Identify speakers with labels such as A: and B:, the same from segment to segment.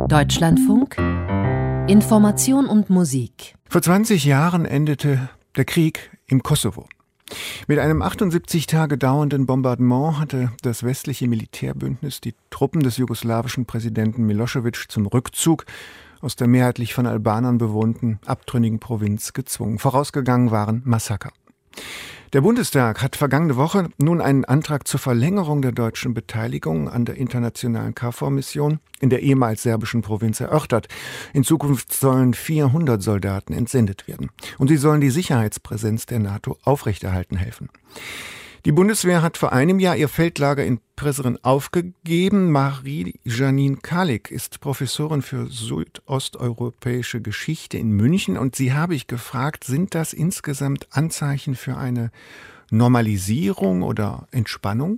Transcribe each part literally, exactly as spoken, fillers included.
A: Deutschlandfunk Information und Musik.
B: Vor zwanzig Jahren endete der Krieg im Kosovo. Mit einem achtundsiebzig Tage dauernden Bombardement hatte das westliche Militärbündnis die Truppen des jugoslawischen Präsidenten Milošević zum Rückzug aus der mehrheitlich von Albanern bewohnten, abtrünnigen Provinz gezwungen. Vorausgegangen waren Massaker. Der Bundestag hat vergangene Woche nun einen Antrag zur Verlängerung der deutschen Beteiligung an der internationalen KFOR-Mission in der ehemals serbischen Provinz erörtert. In Zukunft sollen vierhundert Soldaten entsendet werden. Und sie sollen die Sicherheitspräsenz der NATO aufrechterhalten helfen. Die Bundeswehr hat vor einem Jahr ihr Feldlager in Prizren aufgegeben. Marie-Janine Kalik ist Professorin für südosteuropäische Geschichte in München. Und sie habe ich gefragt, sind das insgesamt Anzeichen für eine Normalisierung oder Entspannung?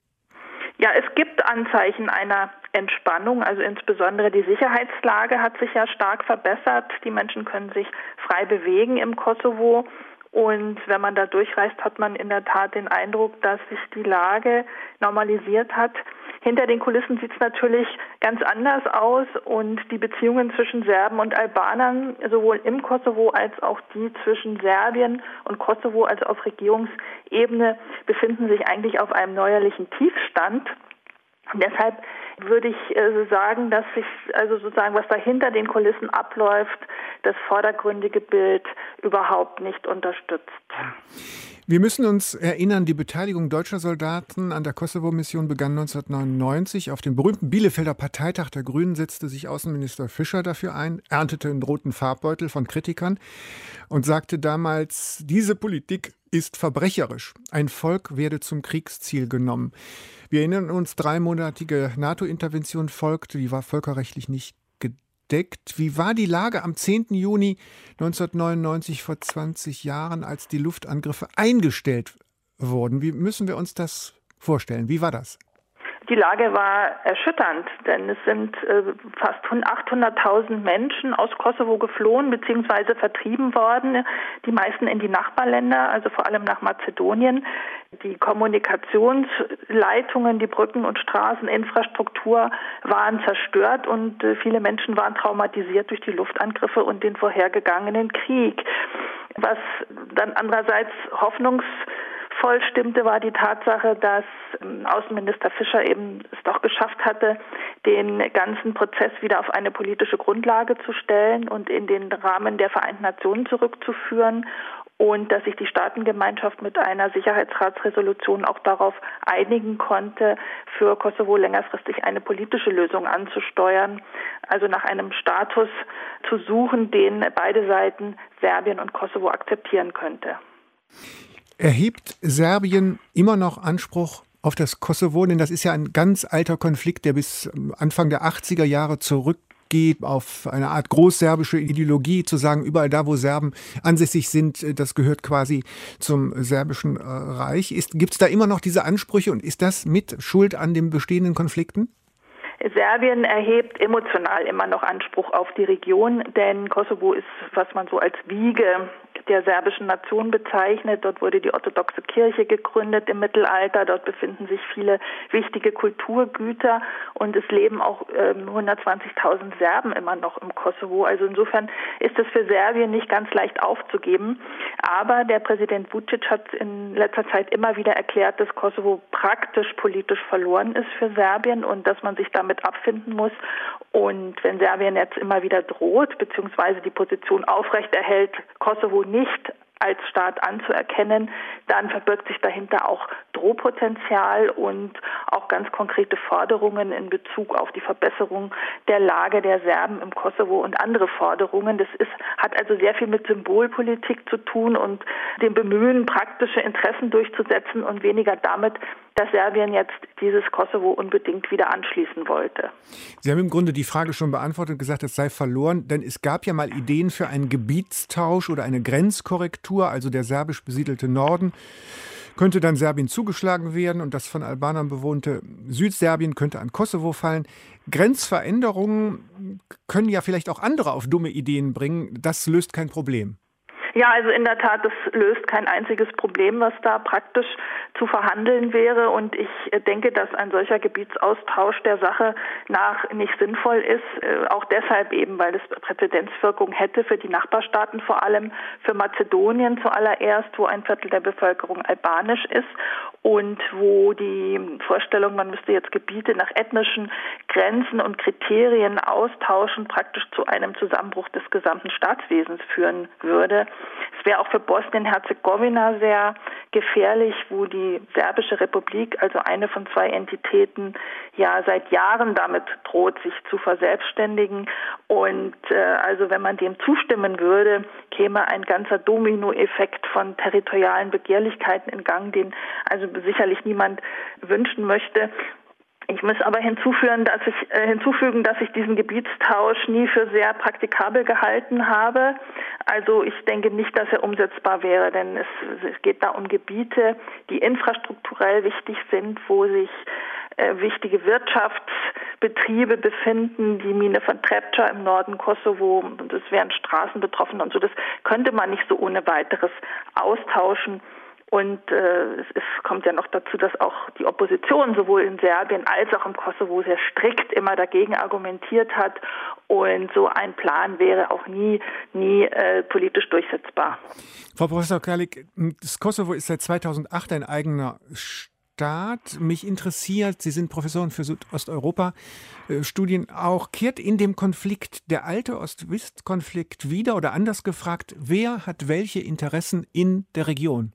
C: Ja, es gibt Anzeichen einer Entspannung. Also insbesondere die Sicherheitslage hat sich ja stark verbessert. Die Menschen können sich frei bewegen im Kosovo. Und wenn man da durchreist, hat man in der Tat den Eindruck, dass sich die Lage normalisiert hat. Hinter den Kulissen sieht es natürlich ganz anders aus und die Beziehungen zwischen Serben und Albanern, sowohl im Kosovo als auch die zwischen Serbien und Kosovo, also auf Regierungsebene, befinden sich eigentlich auf einem neuerlichen Tiefstand. Und deshalb würde ich äh, sagen, dass sich also sozusagen, was da hinter den Kulissen abläuft, das vordergründige Bild überhaupt nicht unterstützt.
B: Wir müssen uns erinnern, die Beteiligung deutscher Soldaten an der Kosovo-Mission begann neunzehnhundertneunundneunzig. Auf dem berühmten Bielefelder Parteitag der Grünen setzte sich Außenminister Fischer dafür ein, erntete einen roten Farbbeutel von Kritikern und sagte damals, diese Politik ist verbrecherisch. Ein Volk werde zum Kriegsziel genommen. Wir erinnern uns, dreimonatige NATO-Intervention folgte, die war völkerrechtlich nicht gedeckt. Wie war die Lage am zehnten Juni neunzehnhundertneunundneunzig, vor zwanzig Jahren, als die Luftangriffe eingestellt wurden? Wie müssen wir uns das vorstellen? Wie war das?
C: Die Lage war erschütternd, denn es sind äh, fast achthunderttausend Menschen aus Kosovo geflohen bzw. vertrieben worden, die meisten in die Nachbarländer, also vor allem nach Mazedonien. Die Kommunikationsleitungen, die Brücken- und Straßeninfrastruktur waren zerstört und äh, viele Menschen waren traumatisiert durch die Luftangriffe und den vorhergegangenen Krieg. Was dann andererseits hoffnungs voll stimmte, war die Tatsache, dass Außenminister Fischer eben es doch geschafft hatte, den ganzen Prozess wieder auf eine politische Grundlage zu stellen und in den Rahmen der Vereinten Nationen zurückzuführen und dass sich die Staatengemeinschaft mit einer Sicherheitsratsresolution auch darauf einigen konnte, für Kosovo längerfristig eine politische Lösung anzusteuern, also nach einem Status zu suchen, den beide Seiten, Serbien und Kosovo, akzeptieren könnte.
B: Erhebt Serbien immer noch Anspruch auf das Kosovo? Denn das ist ja ein ganz alter Konflikt, der bis Anfang der achtziger Jahre zurückgeht, auf eine Art großserbische Ideologie, zu sagen, überall da, wo Serben ansässig sind, das gehört quasi zum serbischen Reich. Gibt es da immer noch diese Ansprüche und ist das mit Schuld an den bestehenden Konflikten?
C: Serbien erhebt emotional immer noch Anspruch auf die Region, denn Kosovo ist, was man so als Wiege der serbischen Nation bezeichnet. Dort wurde die orthodoxe Kirche gegründet im Mittelalter. Dort befinden sich viele wichtige Kulturgüter und es leben auch ähm, hundertzwanzigtausend Serben immer noch im Kosovo. Also insofern ist es für Serbien nicht ganz leicht aufzugeben. Aber der Präsident Vučić hat in letzter Zeit immer wieder erklärt, dass Kosovo praktisch politisch verloren ist für Serbien und dass man sich damit abfinden muss. Und wenn Serbien jetzt immer wieder droht, beziehungsweise die Position aufrechterhält, Kosovo nicht als Staat anzuerkennen, dann verbirgt sich dahinter auch Drohpotenzial und auch ganz konkrete Forderungen in Bezug auf die Verbesserung der Lage der Serben im Kosovo und andere Forderungen. Das ist, hat also sehr viel mit Symbolpolitik zu tun und dem Bemühen, praktische Interessen durchzusetzen und weniger damit, dass Serbien jetzt dieses Kosovo unbedingt wieder anschließen wollte.
B: Sie haben im Grunde die Frage schon beantwortet und gesagt, es sei verloren, denn es gab ja mal Ideen für einen Gebietstausch oder eine Grenzkorrektur, also der serbisch besiedelte Norden könnte dann Serbien zugeschlagen werden und das von Albanern bewohnte Südserbien könnte an Kosovo fallen. Grenzveränderungen können ja vielleicht auch andere auf dumme Ideen bringen. Das löst kein Problem.
C: Ja, also in der Tat, das löst kein einziges Problem, was da praktisch zu verhandeln wäre. Und ich denke, dass ein solcher Gebietsaustausch der Sache nach nicht sinnvoll ist. Auch deshalb eben, weil es Präzedenzwirkung hätte für die Nachbarstaaten, vor allem für Mazedonien zuallererst, wo ein Viertel der Bevölkerung albanisch ist und wo die Vorstellung, man müsste jetzt Gebiete nach ethnischen Grenzen und Kriterien austauschen, praktisch zu einem Zusammenbruch des gesamten Staatswesens führen würde. Es wäre auch für Bosnien-Herzegowina sehr gefährlich, wo die Serbische Republik, also eine von zwei Entitäten, ja seit Jahren damit droht, sich zu verselbstständigen. Und äh, also wenn man dem zustimmen würde, käme ein ganzer Dominoeffekt von territorialen Begehrlichkeiten in Gang, den also sicherlich niemand wünschen möchte. Ich muss aber hinzufügen, dass ich äh, hinzufügen, dass ich diesen Gebietstausch nie für sehr praktikabel gehalten habe. Also ich denke nicht, dass er umsetzbar wäre, denn es, es geht da um Gebiete, die infrastrukturell wichtig sind, wo sich äh, wichtige Wirtschaftsbetriebe befinden, die Mine von Trepča im Norden Kosovo, und es wären Straßen betroffen und so. Das könnte man nicht so ohne weiteres austauschen. Und äh, es ist, kommt ja noch dazu, dass auch die Opposition sowohl in Serbien als auch im Kosovo sehr strikt immer dagegen argumentiert hat. Und so ein Plan wäre auch nie, nie äh, politisch durchsetzbar.
B: Frau Professor Karlik, das Kosovo ist seit zweitausendacht ein eigener Staat. Mich interessiert, Sie sind Professorin für Südosteuropa-Studien auch, kehrt in dem Konflikt der alte Ost-West-Konflikt wieder oder anders gefragt, wer hat welche Interessen in der Region?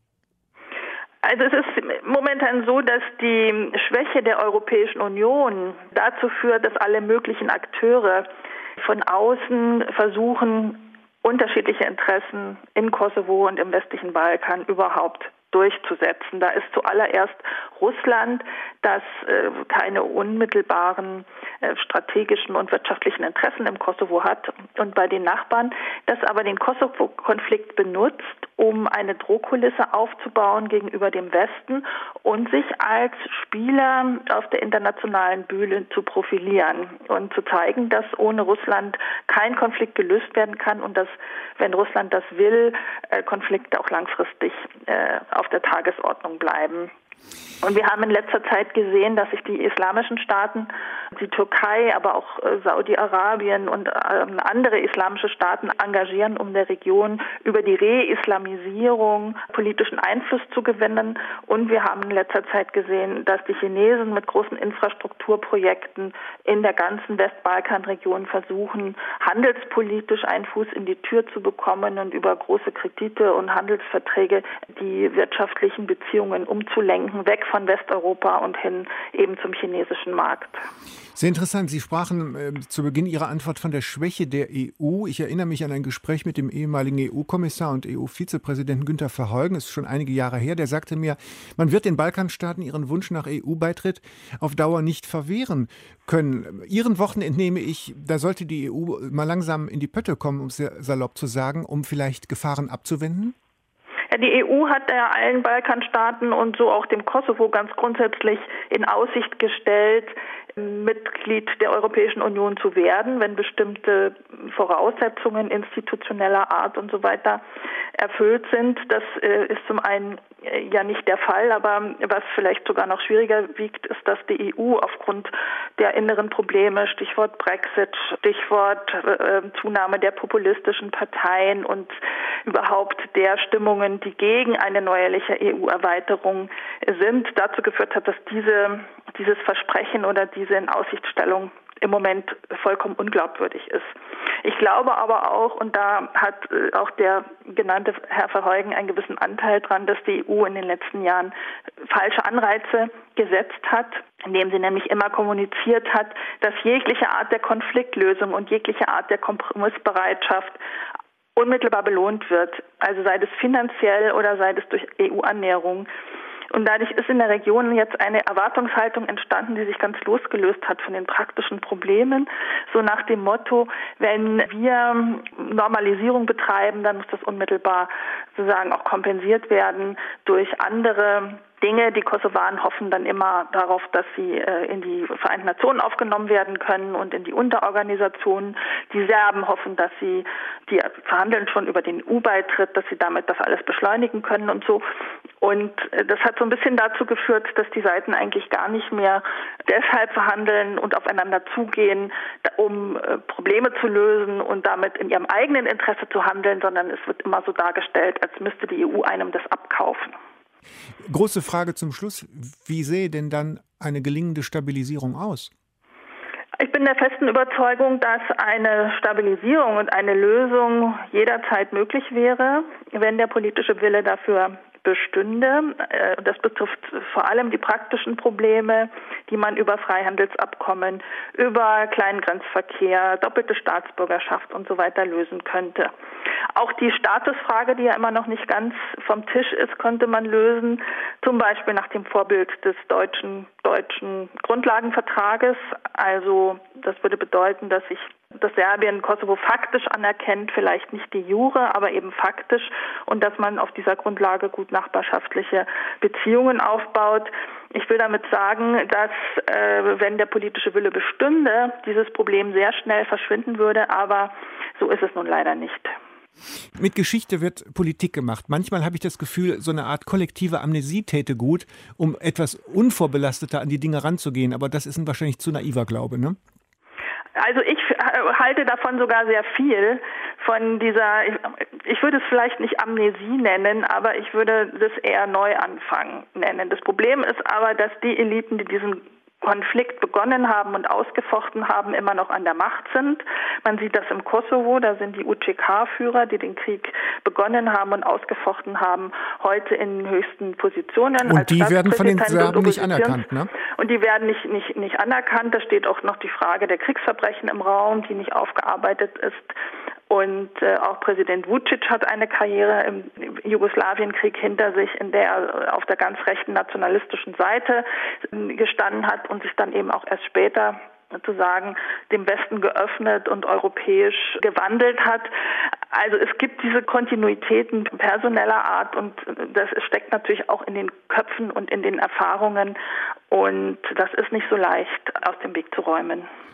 C: Also es ist momentan so, dass die Schwäche der Europäischen Union dazu führt, dass alle möglichen Akteure von außen versuchen, unterschiedliche Interessen in Kosovo und im westlichen Balkan überhaupt durchzusetzen. Da ist zuallererst Russland, das äh, keine unmittelbaren äh, strategischen und wirtschaftlichen Interessen im Kosovo hat, und bei den Nachbarn, das aber den Kosovo-Konflikt benutzt, um eine Drohkulisse aufzubauen gegenüber dem Westen und sich als Spieler auf der internationalen Bühne zu profilieren und zu zeigen, dass ohne Russland kein Konflikt gelöst werden kann und dass, wenn Russland das will, äh, Konflikte auch langfristig äh, auf der Tagesordnung bleiben. Und wir haben in letzter Zeit gesehen, dass sich die islamischen Staaten, die Türkei, aber auch Saudi-Arabien und andere islamische Staaten engagieren, um der Region über die Re-Islamisierung politischen Einfluss zu gewinnen. Und wir haben in letzter Zeit gesehen, dass die Chinesen mit großen Infrastrukturprojekten in der ganzen Westbalkanregion versuchen, handelspolitisch einen Fuß in die Tür zu bekommen und über große Kredite und Handelsverträge die wirtschaftlichen Beziehungen umzulenken, weg von Westeuropa und hin eben zum chinesischen Markt.
B: Sehr interessant. Sie sprachen äh, zu Beginn Ihrer Antwort von der Schwäche der E U. Ich erinnere mich an ein Gespräch mit dem ehemaligen E U-Kommissar und E U-Vizepräsidenten Günther Verheugen. Das ist schon einige Jahre her. Der sagte mir, man wird den Balkanstaaten ihren Wunsch nach E U-Beitritt auf Dauer nicht verwehren können. Ihren Worten entnehme ich, da sollte die E U mal langsam in die Pötte kommen, um es sehr salopp zu sagen, um vielleicht Gefahren abzuwenden?
C: Die E U hat ja allen Balkanstaaten und so auch dem Kosovo ganz grundsätzlich in Aussicht gestellt, Mitglied der Europäischen Union zu werden, wenn bestimmte Voraussetzungen institutioneller Art und so weiter erfüllt sind. Das äh, ist zum einen äh, ja nicht der Fall, aber was vielleicht sogar noch schwieriger wiegt, ist, dass die E U aufgrund der inneren Probleme, Stichwort Brexit, Stichwort äh, Zunahme der populistischen Parteien und überhaupt der Stimmungen, die gegen eine neuerliche E U-Erweiterung sind, dazu geführt hat, dass diese, dieses Versprechen oder diese Inaussichtstellung im Moment vollkommen unglaubwürdig ist. Ich glaube aber auch, und da hat auch der genannte Herr Verheugen einen gewissen Anteil dran, dass die E U in den letzten Jahren falsche Anreize gesetzt hat, indem sie nämlich immer kommuniziert hat, dass jegliche Art der Konfliktlösung und jegliche Art der Kompromissbereitschaft unmittelbar belohnt wird, also sei es finanziell oder sei es durch E U-Annäherung. Und dadurch ist in der Region jetzt eine Erwartungshaltung entstanden, die sich ganz losgelöst hat von den praktischen Problemen. So nach dem Motto, wenn wir Normalisierung betreiben, dann muss das unmittelbar sozusagen auch kompensiert werden durch andere Dinge. Die Kosovaren hoffen dann immer darauf, dass sie äh, in die Vereinten Nationen aufgenommen werden können und in die Unterorganisationen. Die Serben hoffen, dass sie, die verhandeln schon über den E U-Beitritt, dass sie damit das alles beschleunigen können und so. Und äh, das hat so ein bisschen dazu geführt, dass die Seiten eigentlich gar nicht mehr deshalb verhandeln und aufeinander zugehen, um äh, Probleme zu lösen und damit in ihrem eigenen Interesse zu handeln, sondern es wird immer so dargestellt, als müsste die E U einem das abkaufen.
B: Große Frage zum Schluss. Wie sähe denn dann eine gelingende Stabilisierung aus?
C: Ich bin der festen Überzeugung, dass eine Stabilisierung und eine Lösung jederzeit möglich wäre, wenn der politische Wille dafür bestünde. Das betrifft vor allem die praktischen Probleme, die man über Freihandelsabkommen, über Kleingrenzverkehr, doppelte Staatsbürgerschaft und so weiter lösen könnte. Auch die Statusfrage, die ja immer noch nicht ganz vom Tisch ist, könnte man lösen, zum Beispiel nach dem Vorbild des deutschen, deutschen Grundlagenvertrages. Also das würde bedeuten, dass sich dass Serbien Kosovo faktisch anerkennt, vielleicht nicht de jure, aber eben faktisch, und dass man auf dieser Grundlage gut nachbarschaftliche Beziehungen aufbaut. Ich will damit sagen, dass, äh, wenn der politische Wille bestünde, dieses Problem sehr schnell verschwinden würde, aber so ist es nun leider nicht.
B: Mit Geschichte wird Politik gemacht. Manchmal habe ich das Gefühl, so eine Art kollektive Amnesie täte gut, um etwas unvorbelasteter an die Dinge ranzugehen. Aber das ist ein wahrscheinlich zu naiver Glaube, ne?
C: Also ich halte davon sogar sehr viel, von dieser, ich, ich würde es vielleicht nicht Amnesie nennen, aber ich würde das eher Neuanfang nennen. Das Problem ist aber, dass die Eliten, die diesen Konflikt begonnen haben und ausgefochten haben, immer noch an der Macht sind. Man sieht das im Kosovo, da sind die U C K-Führer, die den Krieg begonnen haben und ausgefochten haben, heute in höchsten Positionen.
B: Und die werden von den Serben nicht anerkannt, ne?
C: Und die werden nicht, nicht, nicht anerkannt. Da steht auch noch die Frage der Kriegsverbrechen im Raum, die nicht aufgearbeitet ist. Und äh, auch Präsident Vučić hat eine Karriere im Jugoslawienkrieg hinter sich, in der er auf der ganz rechten nationalistischen Seite äh, gestanden hat und sich dann eben auch erst später sozusagen dem Westen geöffnet und europäisch gewandelt hat. Also es gibt diese Kontinuitäten personeller Art und das steckt natürlich auch in den Köpfen und in den Erfahrungen und das ist nicht so leicht aus dem Weg zu räumen.